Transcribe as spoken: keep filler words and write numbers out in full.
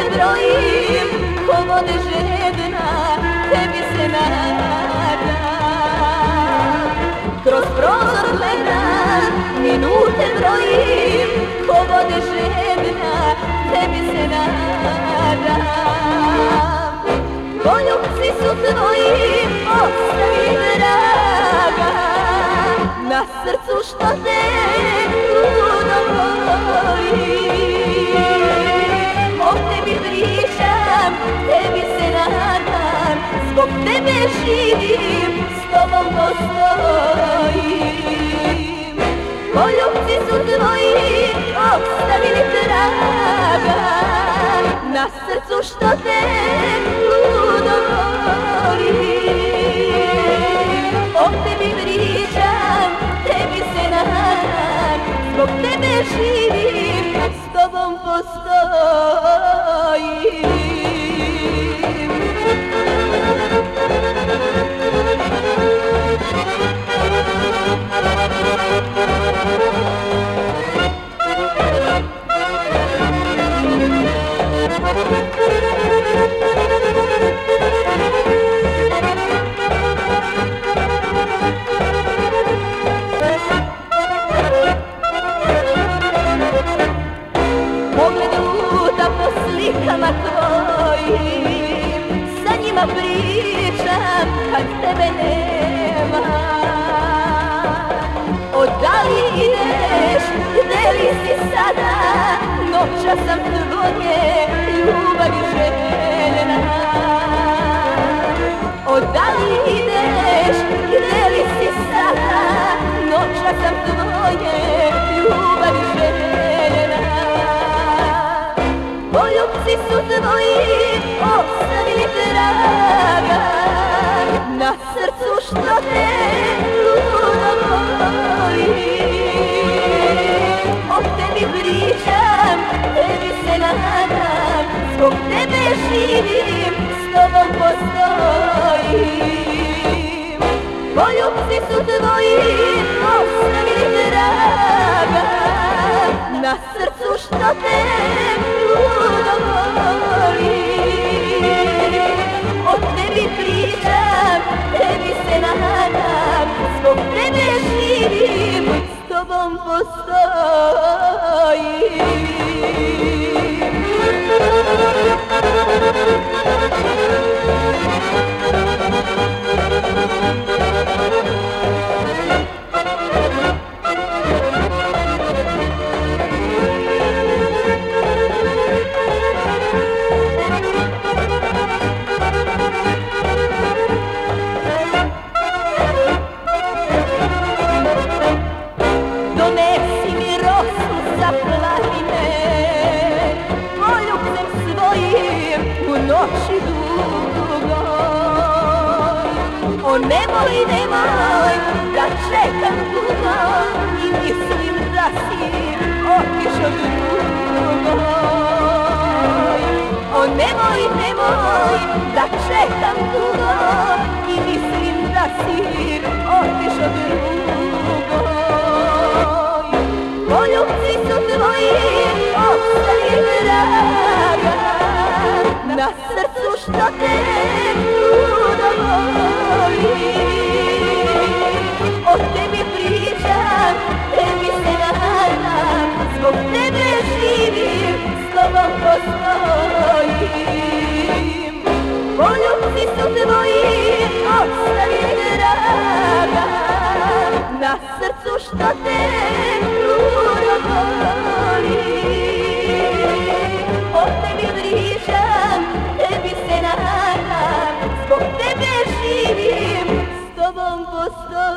brojim, ko vode žedna, tebi se nadam. Kroz prozor gledam, minute brojim, ko vode žedna, tebi se nadam. Poljubci su tvoji, ostavi draga, na srcu što te ludo volim. O tebi pričam, tebi se nadam, zbog tebe živim, s tobom postojim. Poljubci su tvoji, ostavili traga, na srcu što te ludo volim. O tebi pričam, tebi se nadam, zbog tebe živim, s tobom postojim. Pogled luta po slikama tvojim, sa njima pričam kad tebe nema. O da li ideš, gde li si sada, noća sam tvoje ljubavi željena. O da li ideš, gde li si sada, noća sam tvoje ljubavi željena. Poljubci su tvoji, ostavili traga, na srcu što te ludo volim. O tebi pričam, tebi se nadam, zbog tebe živim, s tobom postojim. Poljubci su tvoji, ostavili traga, na srcu što te ludo volim. O tebi pričam, tebi se nadam, zbog tebe živim, s tobom postojim. Donesi mi rosu za planine, poljubcem svojim u noći dugoj. O nemoj, nemoj da čekam dugo i mislim da si otišao drugoj. O nemoj, nemoj da čekam dugo i mislim da si otišao drugoj. Poljubci su tvoji, ostavi draga, na srcu što te ludo volim. O tebi pričam, tebi se nadam, zbog tebe živim, s tobom postojim. Poljubci su tvoji, ostavi draga, na srcu što te ludo volim. O tebi pričam, tebi se nadam, zbog tebe živim, s tobom postojim.